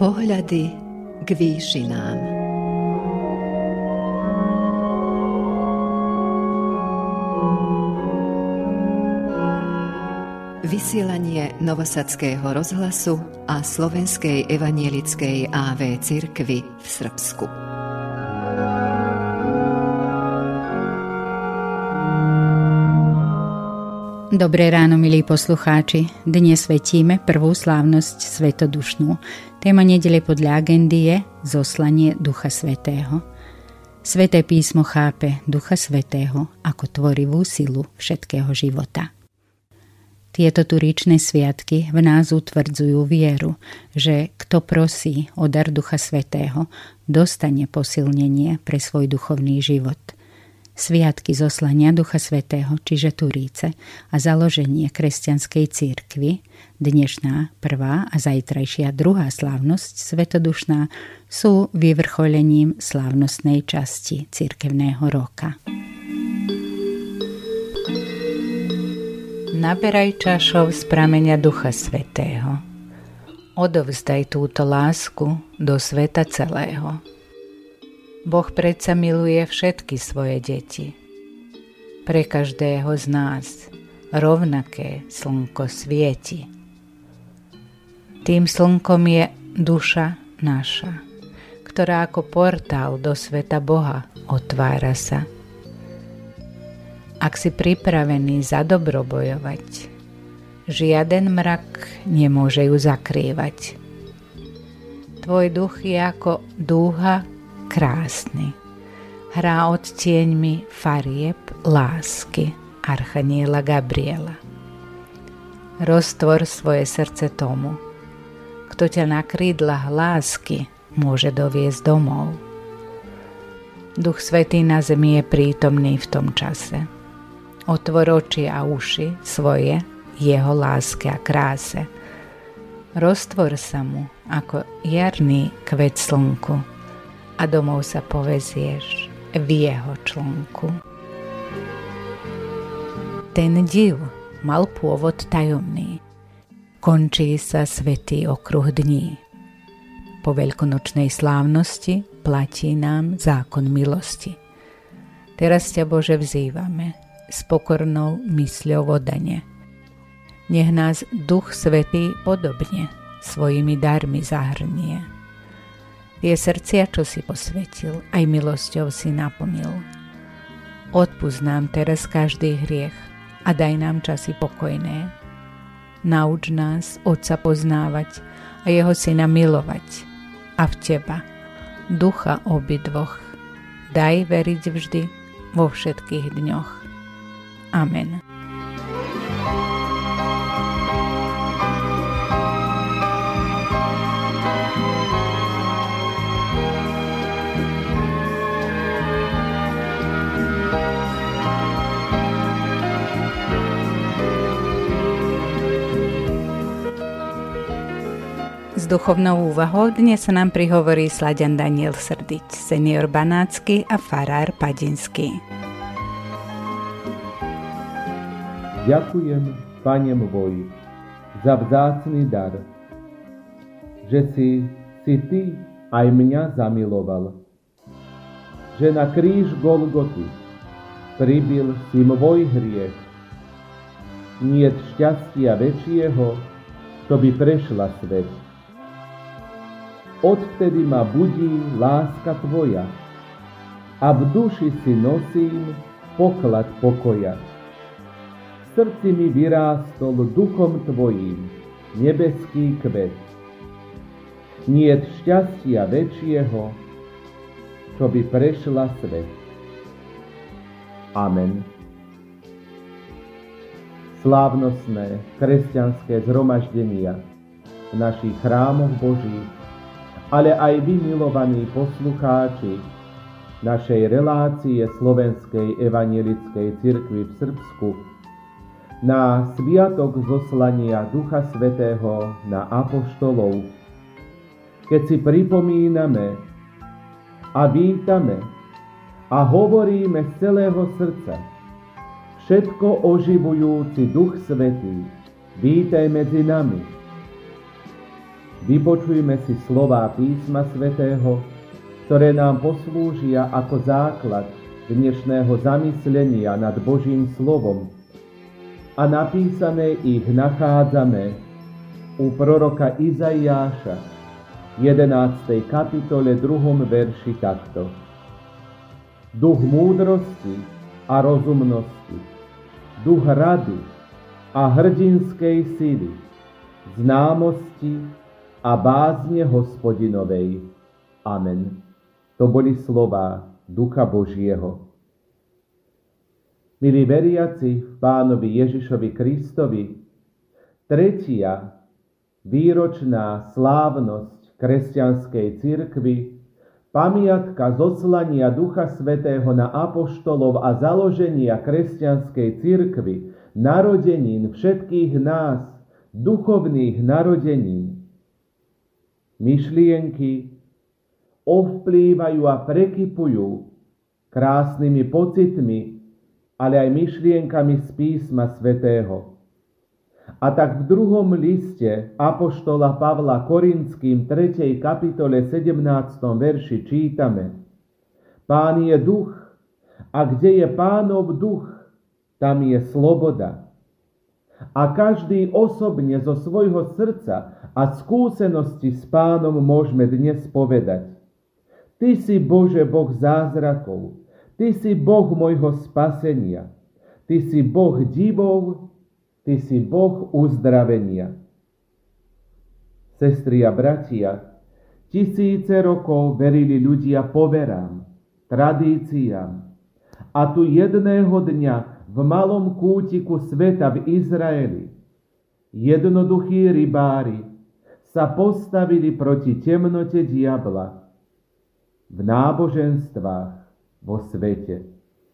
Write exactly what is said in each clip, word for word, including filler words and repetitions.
Pohľady k výšinám. Vysielanie Novosadského rozhlasu a Slovenskej evanielickej á vé cirkvi v Srbsku. Dobré ráno, milí poslucháči. Dnes svetíme prvú slávnosť svetodušnú. Téma nedele podľa agendy je zoslanie Ducha Svätého. Sväté písmo chápe Ducha Svätého ako tvorivú silu všetkého života. Tieto turičné sviatky v nás utvrdzujú vieru, že kto prosí o dar Ducha Svätého, dostane posilnenie pre svoj duchovný život. Sviatky zoslania Ducha Svätého, čiže Turíce, a založenie kresťanskej cirkvi, dnešná prvá a zajtrajšia druhá slávnosť svetodušná, sú vyvrcholením slávnostnej časti cirkevného roka. Naberaj čašov z prameňa Ducha Svätého. Odovzdaj túto lásku do sveta celého. Boh predsa miluje všetky svoje deti. Pre každého z nás rovnaké slnko svieti. Tým slnkom je duša naša, ktorá ako portál do sveta Boha otvára sa. Ak si pripravený za dobro bojovať, žiaden mrak nemôže ju zakrývať. Tvoj duch je ako dúha krásny, hrá odtieňmi farieb lásky archaniela Gabriela. Roztvor svoje srdce tomu, kto ťa na krídlach lásky môže doviesť domov. Duch Svätý na zemi je prítomný v tom čase. Otvor oči a uši svoje jeho láske a kráse. Roztvor sa mu ako jarný kvet slnku a domov sa povezieš v jeho člnku. Ten div mal pôvod tajomný. Končí sa svätý okruh dní. Po veľkonočnej slávnosti platí nám zákon milosti. Teraz ťa, Bože, vzývame s pokornou mysľou odane. Nech nás Duch Svätý podobne svojimi darmi zahrnie. Tie srdcia, čo si posvetil, aj milosťou si naplnil. Odpusť nám teraz každý hriech a daj nám časy pokojné. Nauč nás Otca poznávať a jeho Syna milovať. A v Teba, Ducha obidvoch, daj veriť vždy vo všetkých dňoch. Amen. S duchovnou úvahou dnes sa nám prihovorí Slaďan Daniel Srdiť, senior banácky a farár padinský. Ďakujem, Pane môj, za vzácny dar, že si, si Ty aj mňa zamiloval, že na kríž Golgoty pribil si môj hriech. Niet šťastia väčšieho, to by prešla svet. Odvtedy ma budí láska Tvoja a v duši si nosím poklad pokoja. V srdci mi vyrástol duchom Tvojím nebeský kvet. Niet šťastia väčšieho, čo by prešla svet. Amen. Slávnostné kresťanské zhromaždenia v našich chrámoch Božích, ale aj vy, milovaní poslucháči našej relácie Slovenskej evanielickej cirkvi v Srbsku, na sviatok zoslania Ducha Svätého na apoštolov, keď si pripomíname a vítame a hovoríme z celého srdca. Všetko oživujúci Duch Svätý, vítaj medzi nami. vypočujme si slová písma svätého, ktoré nám poslúžia ako základ dnešného zamyslenia nad Božím slovom, a napísané ich nachádzame u proroka Izaiáša, jedenástej kapitole druhom verši takto. Duch múdrosti a rozumnosti, duch rady a hrdinskej sily, známosti a bázne Hospodinovej. Amen. To boli slová Ducha Božieho. Milí veriaci v Pánovi Ježišovi Kristovi, tretia výročná slávnosť kresťanskej cirkvi, pamiatka zoslania Ducha Svätého na apoštolov a založenia kresťanskej cirkvi, narodenín všetkých nás, duchovných narodenín. Myšlienky ovplývajú a prekypujú krásnymi pocitmi, ale aj myšlienkami z písma svätého. A tak v druhom liste apoštola Pavla Korinským tretej kapitole sedemnástom verši čítame: Pán je duch, a kde je Pánov duch, tam je sloboda. A každý osobne zo svojho srdca a skúsenosti s Pánom môžeme dnes povedať: Ty si, Bože, Boh zázrakov, Ty si Boh môjho spasenia, Ty si Boh divov, Ty si Boh uzdravenia. Sestry a bratia, tisíce rokov verili ľudia poverám, tradíciám, a tu jedného dňa v malom kútiku sveta v Izraeli jednoduchí rybári sa postavili proti temnote diabla v náboženstvách vo svete.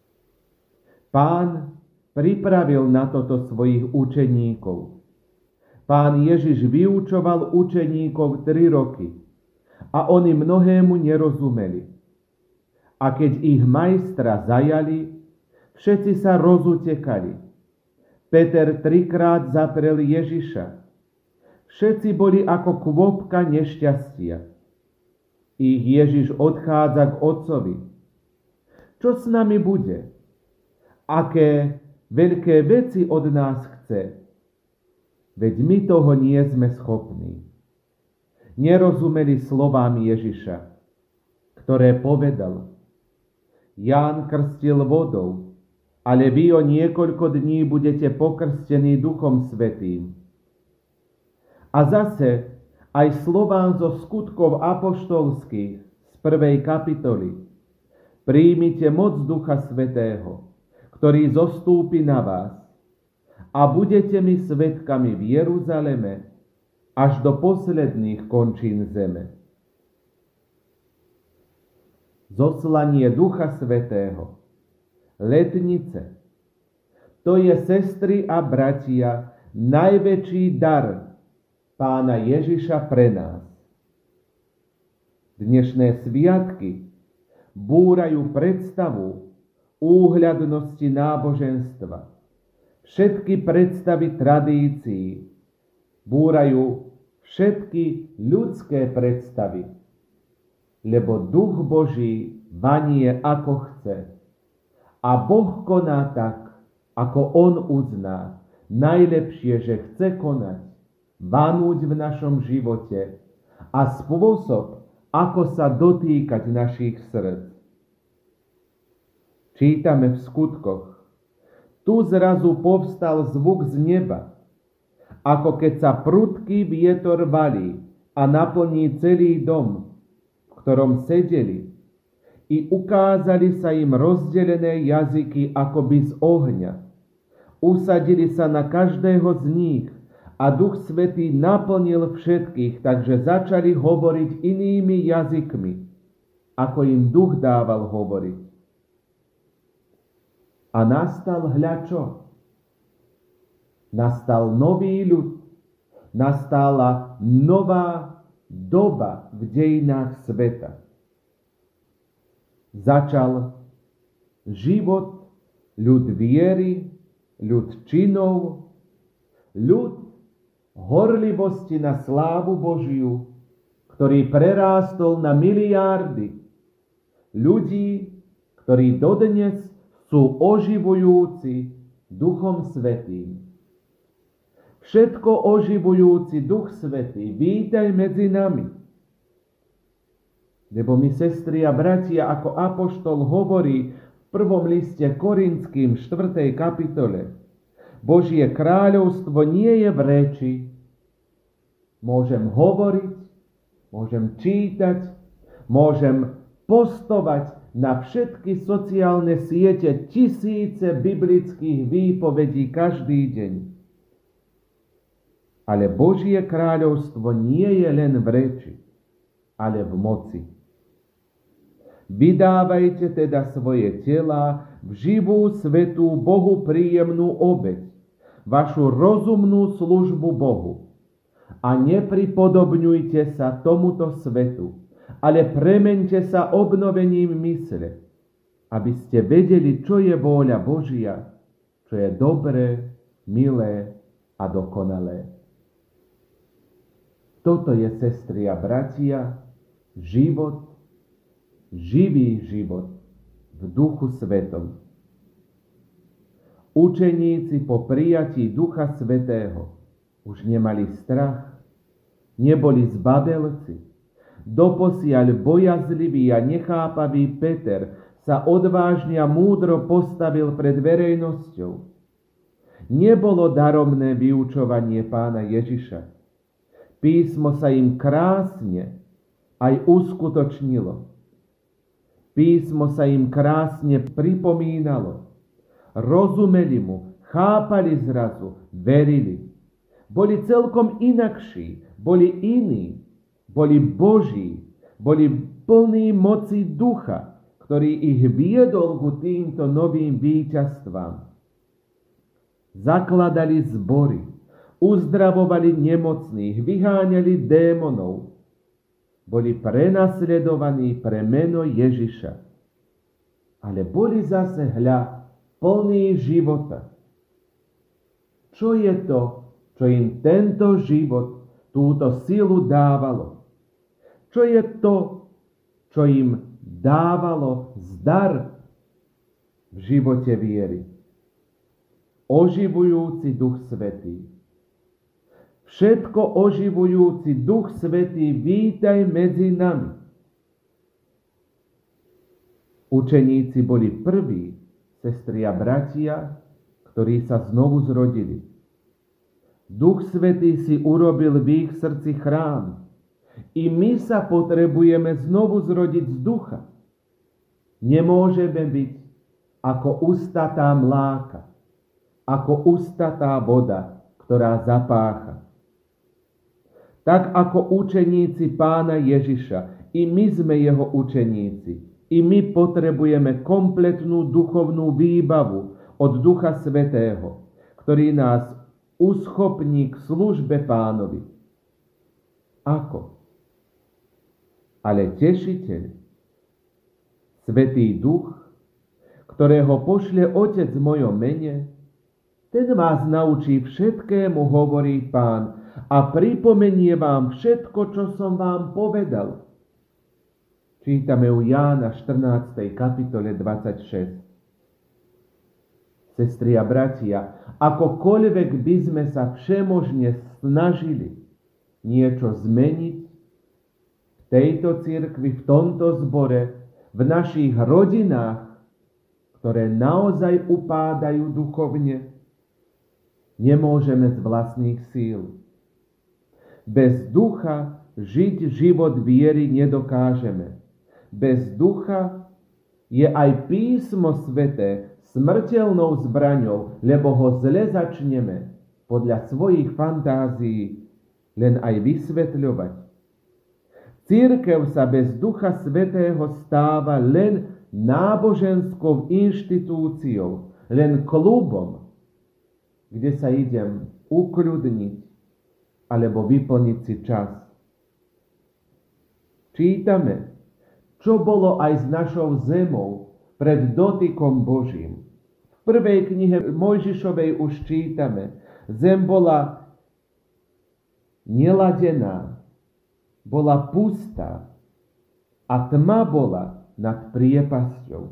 Pán pripravil na toto svojich učeníkov. Pán Ježiš vyučoval učeníkov tri roky a oni mnohému nerozumeli. A keď ich majstra zajali, všetci sa rozutekali. Peter trikrát zaprel Ježiša. Všetci boli ako kvopka nešťastia. Ich Ježiš odchádza k Otcovi. Čo s nami bude? Aké veľké veci od nás chce? Veď my toho nie sme schopní. Nerozumeli slovám Ježiša, ktoré povedal: Ján krstil vodou, ale vy o niekoľko dní budete pokrstení Duchom Svätým. A zase aj slovám zo skutkov apoštolských z prvej kapitoly: Príjmite moc Ducha Svätého, ktorý zostúpi na vás, a budete mi svedkami v Jeruzaleme až do posledných končín zeme. Zoslanie Ducha Svätého, letnice, to je, sestry a bratia, najväčší dar Pána Ježiša pre nás. Dnešné sviatky búrajú predstavu úhľadnosti náboženstva, všetky predstavy tradícií, búrajú všetky ľudské predstavy, lebo Duch Boží vanie ako chce a Boh koná tak, ako On uzná najlepšie, že chce konať, vanúť v našom živote a spôsob, ako sa dotýkať našich srdc. Čítame v skutkoch: Tu zrazu povstal zvuk z neba, ako keď sa prudký vietor valí a naplní celý dom, v ktorom sedeli, i ukázali sa im rozdelené jazyky akoby z ohňa. Usadili sa na každého z nich a Duch Svätý naplnil všetkých, takže začali hovoriť inými jazykmi, ako im Duch dával hovoriť. A nastal hľa čo? Nastal nový ľud, nastala nová doba v dejinách sveta. Začal život, ľud viery, ľud činov, ľud, horlivosti na slávu Božiu, ktorý prerástol na miliárdy ľudí, ktorí dodnes sú oživujúci Duchom Svätým. Všetko oživujúci Duch Svätý, vítaj medzi nami. Lebo my, sestry a bratia, ako apoštol hovorí v prvom liste Korinským štvrtej kapitole, Božie kráľovstvo nie je v reči. Môžem hovoriť, môžem čítať, môžem postovať na všetky sociálne siete tisíce biblických výpovedí každý deň. Ale Božie kráľovstvo nie je len v reči, ale v moci. Vydávajte teda svoje telá v živú, svätú, Bohu príjemnú obeť, vašu rozumnú službu Bohu. A nepripodobňujte sa tomuto svetu, ale premeňte sa obnovením mysle, aby ste vedeli, čo je vôľa Božia, čo je dobré, milé a dokonalé. Toto je, sestry a bratia, život, živý život v Duchu Svätom. Učeníci po prijatí Ducha Svätého už nemali strach, neboli zbabelci. Doposiaľ bojazlivý a nechápavý Peter sa odvážne a múdro postavil pred verejnosťou. Nebolo daromné vyučovanie Pána Ježiša. Písmo sa im krásne aj uskutočnilo. Písmo sa im krásne pripomínalo. Rozumeli mu, chápali zrazu, verili. Boli celkom inakší, boli iní, boli Boží, boli plní moci Ducha, ktorý ich viedol ku týmto novým víťazstvám. Zakladali zbory, uzdravovali nemocných, vyháňali démonov. Boli prenasledovaní pre meno Ježiša. Ale boli zase, hľa, plní života. Čo je to, čo im tento život, túto silu dávalo? Čo je to, čo im dávalo zdar v živote viery? Oživujúci Duch Svätý. Všetko oživujúci Duch Svätý, vítaj medzi nami. Učeníci boli prví, sestry a bratia, ktorí sa znovu zrodili. Duch Svätý si urobil v ich srdci chrám. I my sa potrebujeme znovu zrodiť z ducha. Nemôžeme byť ako ustatá mláka, ako ustatá voda, ktorá zapácha. Tak ako učeníci Pána Ježiša, i my sme jeho učeníci. I my potrebujeme kompletnú duchovnú výbavu od Ducha Svätého, ktorý nás uschopní k službe Pánovi. Ako? Ale Tešiteľ, Svätý Duch, ktorého pošle Otec v mojom mene, ten vás naučí všetkému, hovorí Pán, a pripomenie vám všetko, čo som vám povedal. Čítame u Jána štrnástej kapitole dvadsaťšesť. Sestri a bratia, akokoľvek by sme sa všemožne snažili niečo zmeniť v tejto cirkvi, v tomto zbore, v našich rodinách, ktoré naozaj upádajú duchovne, nemôžeme z vlastných síl. Bez ducha žiť život viery nedokážeme. Bez ducha je aj Písmo Sväté smrteľnou zbraňou, lebo ho zle začneme podľa svojich fantázií len aj vysvetľovať. Cirkev sa bez Ducha Svätého stáva len náboženskou inštitúciou, len klubom, kde sa idem ukľudniť alebo vyplniť si čas. Čítame, čo bolo aj s našou zemou pred dotykom Božím. V prvej knihe Mojžišovej už čítame, zem bola neladená, bola pustá a tma bola nad priepasťou.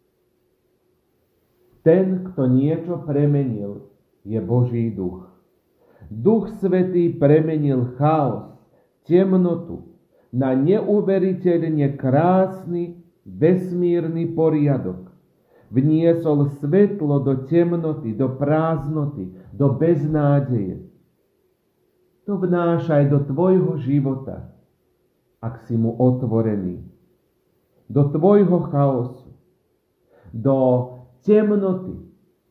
Ten, kto niečo premenil, je Boží duch. Duch Svätý premenil chaos, temnotu na neuveriteľne krásny, vesmírny poriadok. Vniesol svetlo do temnoty, do prázdnoty, do beznádeje. To vnášaj do tvojho života, ak si mu otvorený. Do tvojho chaosu, do temnoty.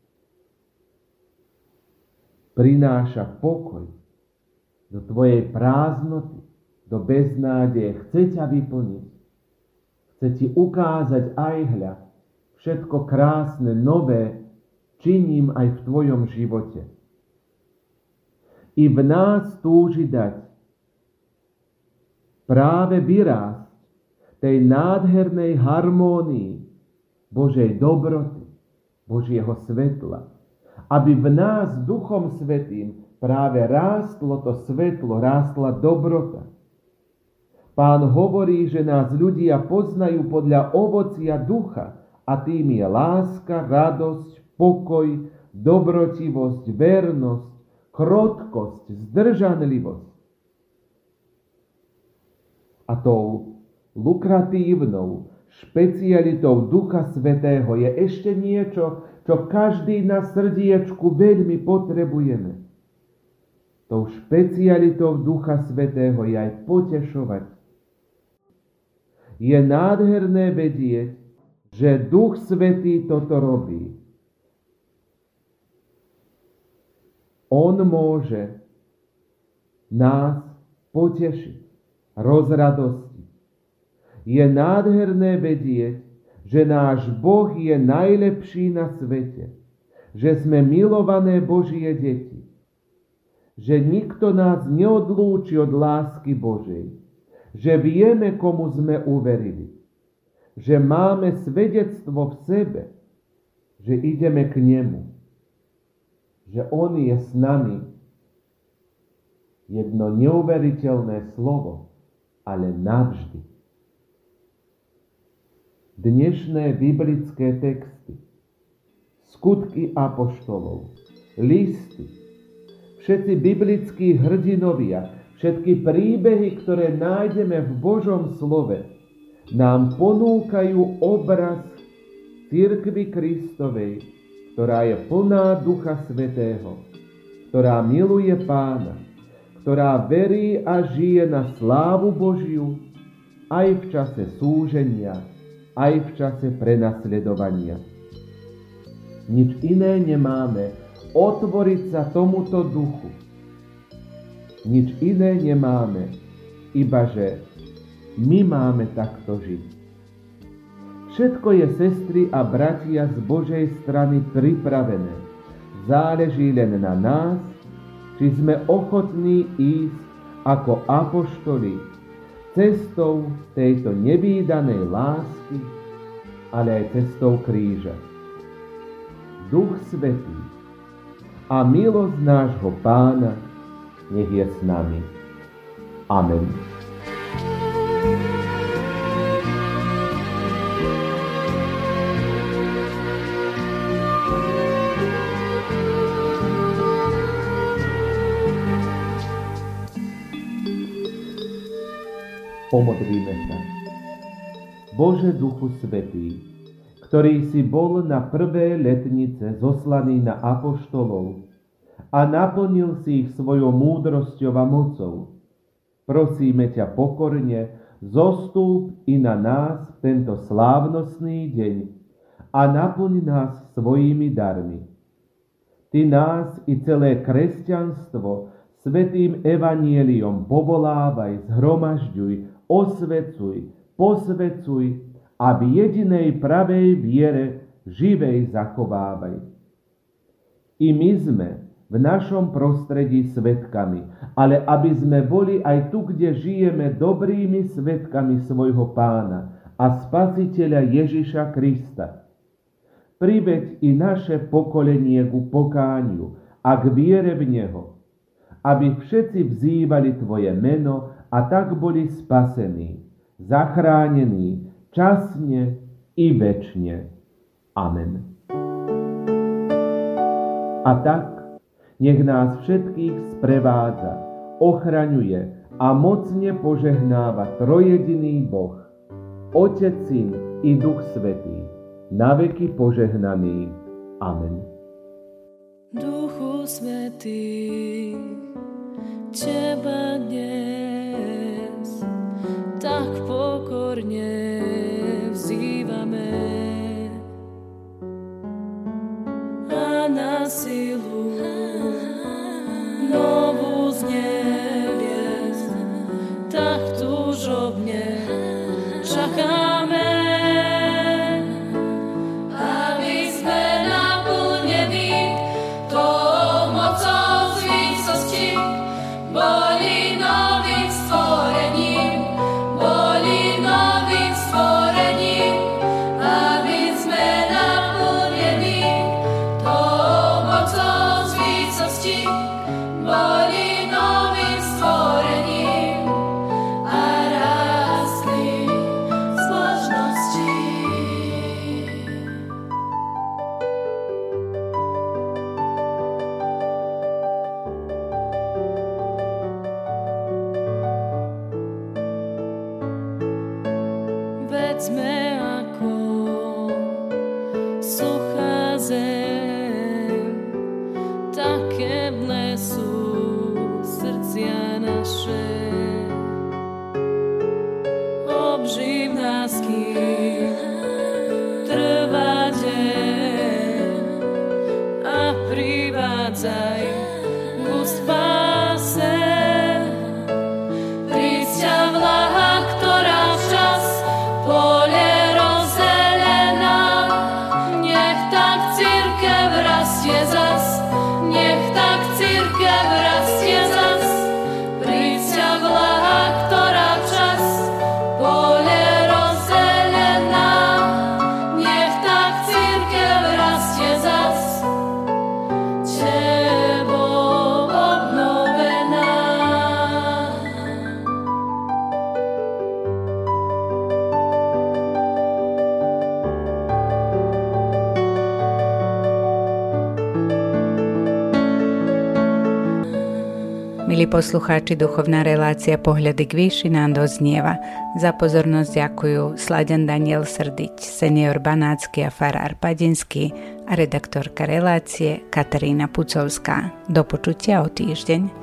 Prináša pokoj do tvojej prázdnoty, do beznádeje. Chce ťa vyplniť. Chce ti ukázať aj hľa, všetko krásne, nové činím aj v tvojom živote. I v nás túži dať práve vyrásť tej nádhernej harmónii Božej dobroty, Božieho svetla. Aby v nás Duchom Svätým práve rástlo to svetlo, rástla dobrota. Pán hovorí, že nás ľudia poznajú podľa ovocia ducha, a tým je láska, radosť, pokoj, dobrotivosť, vernosť, krotkosť, zdržanlivosť. A tou lukratívnou špecialitou Ducha Svätého je ešte niečo, čo každý na srdiečku veľmi potrebujeme. Tou špecialitou Ducha Svätého je aj potešovať. Je nádherné vedieť, že Duch Svätý toto robí. On môže nás potešiť, rozradostiť. Je nádherné vedieť, že náš Boh je najlepší na svete, že sme milované Božie deti, že nikto nás neodlúči od lásky Božej, že vieme, komu sme uverili, že máme svedectvo v sebe, že ideme k nemu, že on je s nami. Jedno neuveriteľné slovo, ale navždy. Dnešné biblické texty, skutky apoštolov, listy, všetci biblickí hrdinovia, všetky príbehy, ktoré nájdeme v Božom slove, nám ponúkajú obraz cirkvi Kristovej, ktorá je plná Ducha Svätého, ktorá miluje Pána, ktorá verí a žije na slávu Božiu aj v čase súženia, aj v čase prenasledovania. Nič iné nemáme, otvoriť sa tomuto duchu. Nič iné nemáme, ibaže my máme takto žiť. Všetko je, sestry a bratia, z Božej strany pripravené. Záleží len na nás, či sme ochotní ísť ako apoštoli cestou tejto nevídanej lásky, ale aj cestou kríža. Duch Svätý a milosť nášho Pána nech je s nami. Amen. Pomodlíme sa. Bože Duchu Svätý, ktorý si bol na prvé letnice zoslaný na apoštolov a naplnil si ich svojou múdrosťou a mocou, prosíme ťa pokorne, zostúp i na nás v tento slávnostný deň a naplň nás svojimi darmi. Ty nás i celé kresťanstvo svätým evanjeliom povolávaj, zhromažďuj, osvecuj, posvecuj a v jedinej pravej viere živej zachovávaj. I my sme v našom prostredí svedkami, ale aby sme boli aj tu, kde žijeme, dobrými svedkami svojho Pána a Spasiteľa Ježiša Krista. Priveď i naše pokolenie ku pokániu a k viere v Neho, aby všetci vzývali Tvoje meno a tak boli spasení, zachránení časne i večne. Amen. A tak, nech nás všetkých sprevádza, ochraňuje a mocne požehnáva trojjediný Boh, Otec, Syn i Duch Svätý, na veky požehnaný. Amen. Duchu Svätý, Teba dnes tak pokorne vzývame a na silu novú z nebies tak túžobne čakáme. Sme ako suchá zem, také v lesu srdcia naše. Obživ nás, kým trvá deň a privádzaj k spáse. Prísť ťa vláha, ktorá včas pole rozzelená, nech tak cirkev rastie zas, nech tak cirkev rastie zas. Príď ťa vláha, ktorá včas pole rozzelená, nech tak cirkev rastie zas, Tebou obnovená. Milí poslucháči, duchovná relácia Pohľady k výši nám doznieva. Za pozornosť ďakujú Slaďan Daniel Srdiť, senior Banátsky a farár Padinský a redaktorka relácie Katarína Pucovská. Do počutia o týždeň.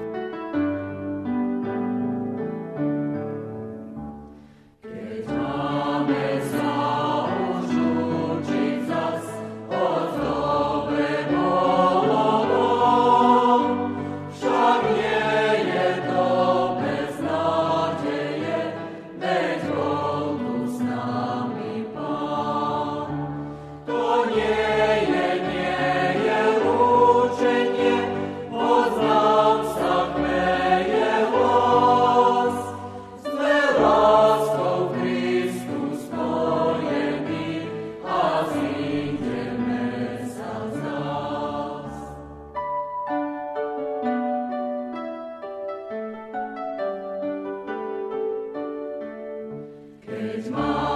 It's mine.